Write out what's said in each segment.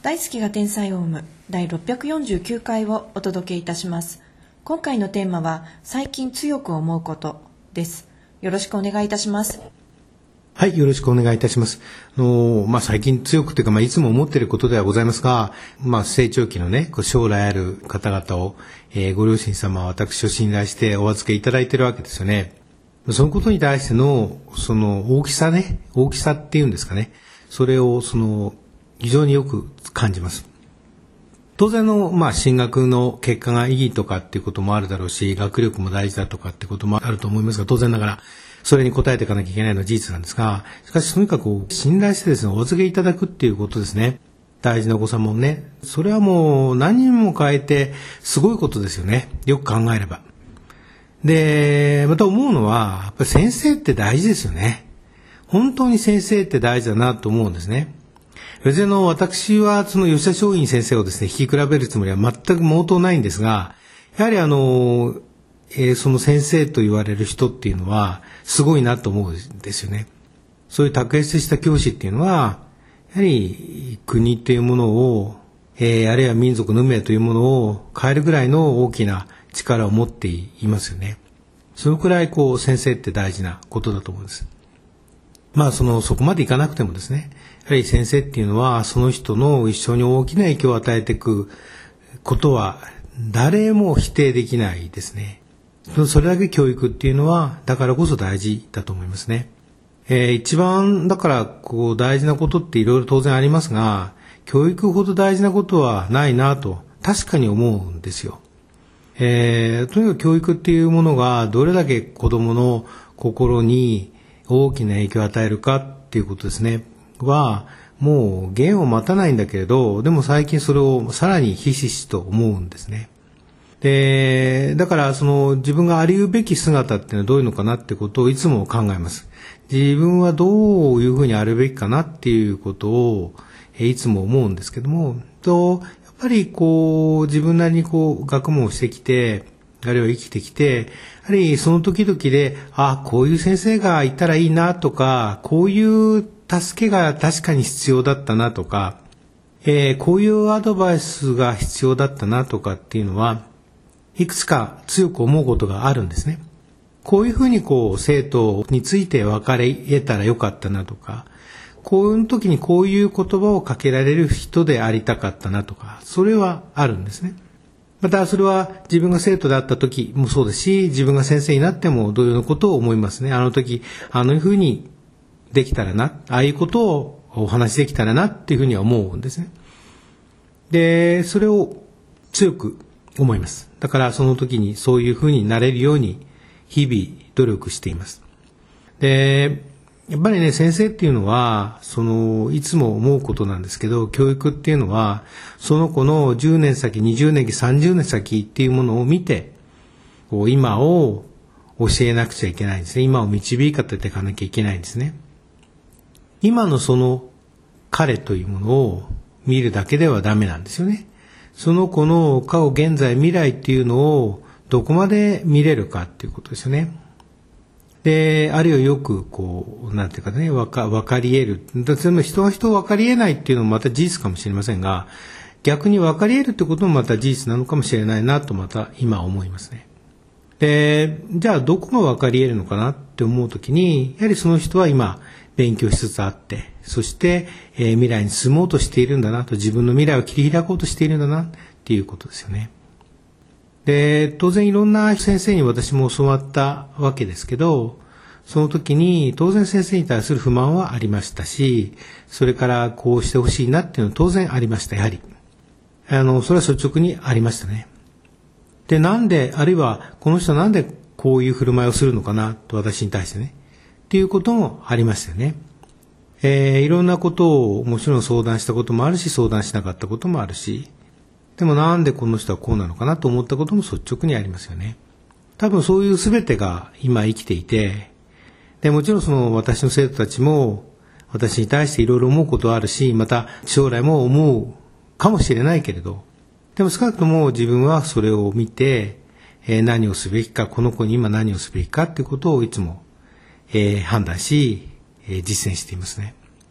大好きが天才オウム第649回をお届けいたします。今回のテーマは最近強く思うことです。よろしくお願いいたします。 はい、よろしくお願いいたします。最近強くというか、いつも思っていることではございますが、成長期のね、将来ある方々を、ご両親様は私を信頼してお預けいただいているわけですよね。そのことに対しての、その大きさっていうんですかね。それを、非常によく感じます。当然の、進学の結果がいいとかっていうこともあるだろうし、学力も大事だとかってこともあると思いますが、当然ながら、それに応えていかなきゃいけないのは事実なんですが、しかしとにかく信頼してですね、お預けいただくっていうことですね。大事なお子様をね。それはもう何人も変えてすごいことですよね。よく考えれば。で、また思うのは、やっぱり先生って大事ですよね。本当に先生って大事だなと思うんですね。別に私はその吉田松陰先生をですね、引き比べるつもりは全く毛頭ないんですが、やはりその先生と言われる人っていうのはすごいなと思うんですよね。そういう卓越した教師っていうのは、やはり国というものを、あるいは民族の運命というものを変えるぐらいの大きな力を持っていますよね。そのくらい先生って大事なことだと思うんです。そこまでいかなくてもですね、やはり先生っていうのはその人の一生に大きな影響を与えていくことは誰も否定できないですね。それだけ教育っていうのはだからこそ大事だと思いますね。一番だから大事なことっていろいろ当然ありますが、教育ほど大事なことはないなと確かに思うんですよ。とにかく教育っていうものがどれだけ子供の心に大きな影響を与えるかっていうことですね。はもう弦を待たないんだけれど、でも最近それをさらにひしひしと思うんですね。で、だから自分がありうべき姿っていうのはどういうのかなってことをいつも考えます。自分はどういうふうにあるべきかなっていうことをいつも思うんですけども、やっぱり自分なりに学問をしてきて、あるいは生きてきて、やはりその時々で、こういう先生がいたらいいなとか、こういう助けが確かに必要だったなとか、こういうアドバイスが必要だったなとかっていうのは、いくつか強く思うことがあるんですね。こういうふうに生徒について分かり得たらよかったなとか、こういう時にこういう言葉をかけられる人でありたかったなとか、それはあるんですね。またそれは自分が生徒であった時もそうですし、自分が先生になっても同様のことを思いますね。あの時、あのふうにできたらな、ああいうことをお話しできたらなっていうふうには思うんですね。で、それを強く思います。だからその時にそういうふうになれるように日々努力しています。で、やっぱりね、先生っていうのは、いつも思うことなんですけど、教育っていうのは、その子の10年先、20年先、30年先っていうものを見て、今を教えなくちゃいけないんですね。今を導かていかなきゃいけないんですね。今のその彼というものを見るだけではダメなんですよね。その子の過去、現在、未来っていうのをどこまで見れるかっていうことですよね。で、あるいはよくなんていうかね、わかり得る。でも人が人をわかり得ないっていうのもまた事実かもしれませんが、逆にわかり得るってこともまた事実なのかもしれないなとまた今思いますね。で、じゃあどこがわかり得るのかなって思うときに、やはりその人は今勉強しつつあって、そして、未来に進もうとしているんだなと、自分の未来を切り開こうとしているんだなっていうことですよね。で、当然いろんな先生に私も教わったわけですけど、その時に当然先生に対する不満はありましたし、それからこうしてほしいなっていうのは当然ありました、やはり。それは率直にありましたね。で、あるいはこの人はなんでこういう振る舞いをするのかなと私に対してね。っていうこともありましたよね。いろんなことをもちろん相談したこともあるし、相談しなかったこともあるし、でもなんでこの人はこうなのかなと思ったことも率直にありますよね。多分そういう全てが今生きていて、でもちろん私の生徒たちも私に対していろいろ思うことはあるし、また将来も思うかもしれないけれど、でも少なくとも自分はそれを見て、何をすべきか、この子に今何をすべきかということをいつも、判断し、実践していますね。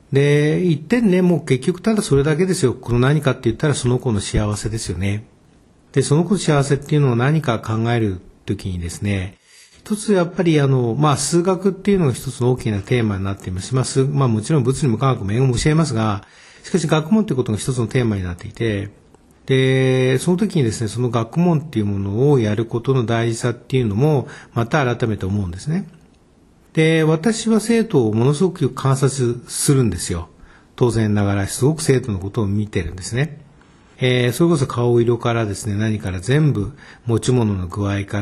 で、一点ね、もう結局ただそれだけですよ。この何かって言ったらその子の幸せですよね。で、その子の幸せっていうのを何か考えるときにですね、一つやっぱり数学っていうのが一つの大きなテーマになっていますし、もちろん物理も科学も英語も教えますが、しかし学問っていうことが一つのテーマになっていて、で、その時にですね、その学問っていうものをやることの大事さっていうのも、また改めて思うんですね。で、私は生徒をものすごく観察するんですよ。当然ながら、すごく生徒のことを見てるんですね。それこそ顔色からですね、何から全部、持ち物の具合から、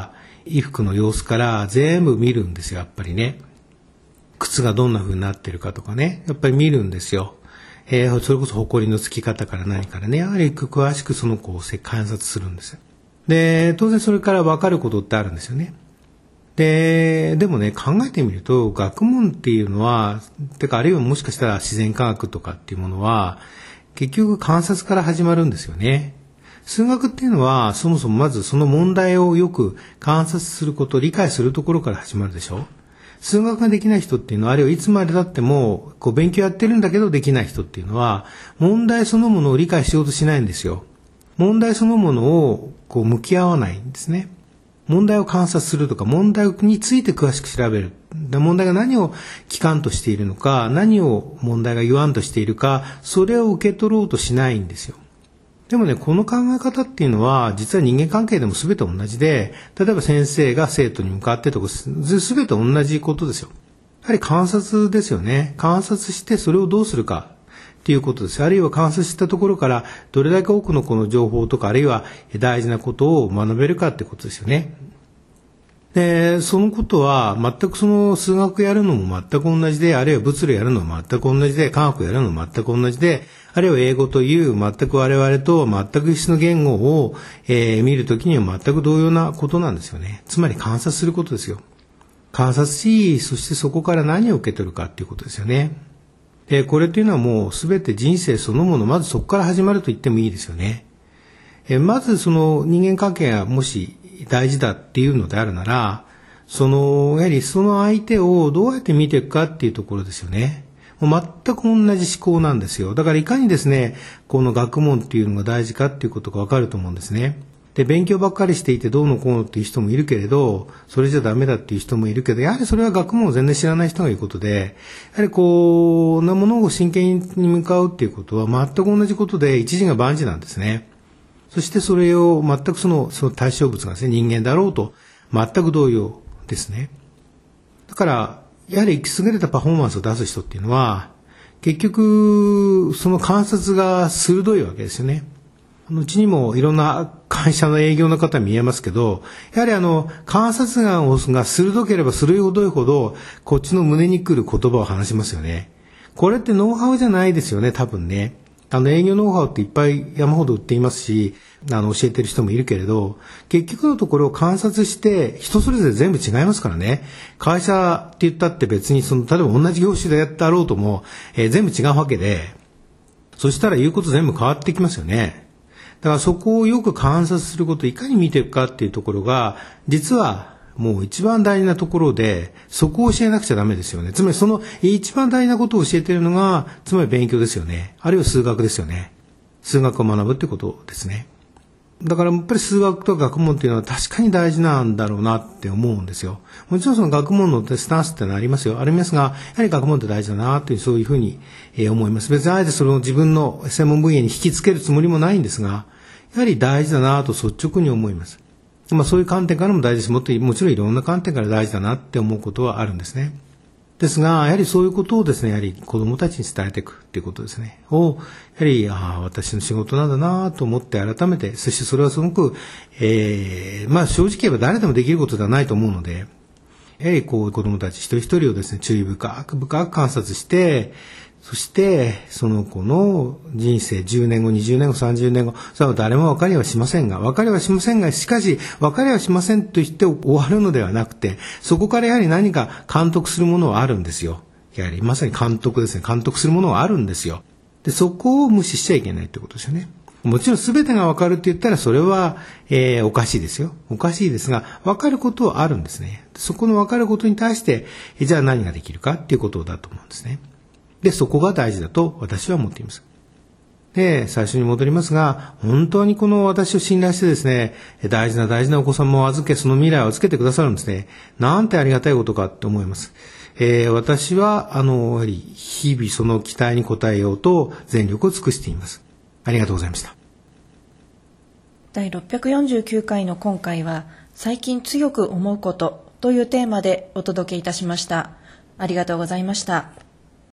衣服の様子から全部見るんですよ、やっぱりね。靴がどんな風になってるかとかね、やっぱり見るんですよ。それこそ埃のつき方から何からね、やはり詳しくその子を観察するんですよ。で、当然それから分かることってあるんですよね。でもね、考えてみると、学問っていうのは、あるいはもしかしたら自然科学とかっていうものは、結局観察から始まるんですよね。数学っていうのは、そもそもまずその問題をよく観察すること、理解するところから始まるでしょ。数学ができない人っていうのは、あるいはいつまで経っても、勉強やってるんだけどできない人っていうのは、問題そのものを理解しようとしないんですよ。問題そのものを向き合わないんですね。問題を観察するとか、問題について詳しく調べる。問題が何を機関としているのか、何を問題が言わんとしているか、それを受け取ろうとしないんですよ。でもね、この考え方っていうのは、実は人間関係でも全て同じで、例えば先生が生徒に向かってとか、全て同じことですよ。やはり観察ですよね。観察してそれをどうするかっていうことです。あるいは観察したところから、どれだけ多くのこの情報とか、あるいは大事なことを学べるかってことですよね。で、そのことは全くその数学やるのも全く同じで、あるいは物理やるのも全く同じで、科学やるのも全く同じで、あるいは英語という全く我々と全く一緒の言語を、見るときには全く同様なことなんですよね。つまり観察することですよ。観察し、そしてそこから何を受け取るかっていうことですよね。で、これというのはもう全て人生そのもの、まずそこから始まると言ってもいいですよね。まずその人間関係がもし大事だっていうのであるなら、やはりその相手をどうやって見ていくかっていうところですよね。もう全く同じ思考なんですよ。だからいかにですね、この学問っていうのが大事かっていうことがわかると思うんですね。で、勉強ばっかりしていてどうのこうのっていう人もいるけれど、それじゃダメだっていう人もいるけど、やはりそれは学問を全然知らない人が言うことで、やはりこんなものを真剣に向かうっていうことは全く同じことで、一時が万事なんですね。そしてそれを全くその対象物がですね、人間だろうと全く同様ですね。だから、やはり優れたパフォーマンスを出す人っていうのは、結局、その観察が鋭いわけですよね。うちにもいろんな会社の営業の方見えますけど、やはり観察眼が鋭ければ鋭いほど、こっちの胸に来る言葉を話しますよね。これってノウハウじゃないですよね、多分ね。営業ノウハウっていっぱい山ほど売っていますし、教えてる人もいるけれど、結局のところを観察して、人それぞれ全部違いますからね。会社って言ったって別に例えば同じ業種でやってあろうとも、全部違うわけで、そしたら言うこと全部変わってきますよね。だからそこをよく観察すること、いかに見ていくかっていうところが、実はもう一番大事なところで、そこを教えなくちゃダメですよね。つまりその一番大事なことを教えているのが、つまり勉強ですよね。あるいは数学ですよね。数学を学ぶってことですね。だからやっぱり数学とか学問っていうのは確かに大事なんだろうなって思うんですよ。もちろんその学問のスタンスってのはありますよ。ありますが、やはり学問って大事だなっていう、そういうふうに思います。別にあえてそれを自分の専門分野に引き付けるつもりもないんですが、やはり大事だなと率直に思います。そういう観点からも大事です。もちろんいろんな観点から大事だなって思うことはあるんですね。ですが、やはりそういうことをですね、やはり子供たちに伝えていくっていうことですね。やはり、私の仕事なんだなと思って改めて、そしてそれはすごく、正直言えば誰でもできることではないと思うので、やはり子供たち一人一人をですね、注意深く観察して、そして、その子の人生10年後、20年後、30年後、それは誰も分かりはしませんが、しかし、分かりはしませんと言って終わるのではなくて、そこからやはり何か監督するものはあるんですよ。やはりまさに監督ですね。監督するものはあるんですよ。で、そこを無視しちゃいけないということですよね。もちろん全てが分かるって言ったら、それは、おかしいですよ。おかしいですが、分かることはあるんですね。そこの分かることに対して、じゃあ何ができるかっていうことだと思うんですね。 で、そこが大事だと私は思っています。で、最初に戻りますが、本当にこの私を信頼してですね、大事なお子様を預け、その未来を預けてくださるんですね。なんてありがたいことかって思います。私は、やはり日々その期待に応えようと全力を尽くしています。ありがとうございました。 第649回の今回は、最近強く思うことというテーマでお届けいたしました。ありがとうございました。